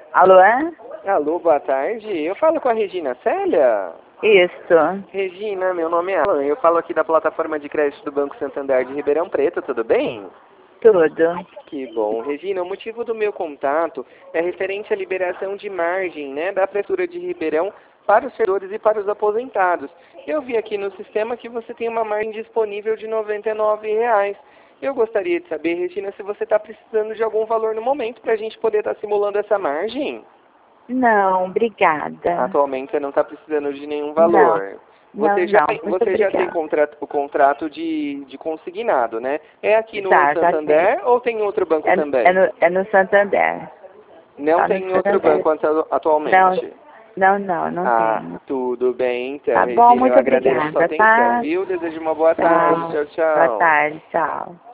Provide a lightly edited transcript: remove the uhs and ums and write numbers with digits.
Alô, é? Alô, boa tarde. Eu falo com a Regina Célia? Isso. Regina, meu nome é Alan. Eu falo aqui da plataforma de crédito do Banco Santander de Ribeirão Preto, tudo bem? Tudo. Que bom. Regina, o motivo do meu contato é referente à liberação de margem, né, da Prefeitura de Ribeirão para os servidores e para os aposentados. Eu vi aqui no sistema que você tem uma margem disponível de R$ 99. Eu gostaria de saber, Regina, se você está precisando de algum valor no momento para a gente poder estar simulando essa margem. Não, obrigada. Atualmente você não está precisando de nenhum Não, valor. não, não. Muito Você já tem obrigada. o contrato de consignado, né? É aqui no Já tem. Santander ou tem em outro banco também? É no Santander. Não Só no tem em outro Santander. banco Não, atualmente. não Ah, tenho. tudo bem então, Tá bom, Regina. Eu muito agradeço a sua obrigada, atenção, tá? viu? Desejo uma boa tarde. Tchau. Tchau, Boa tchau. tarde, tchau.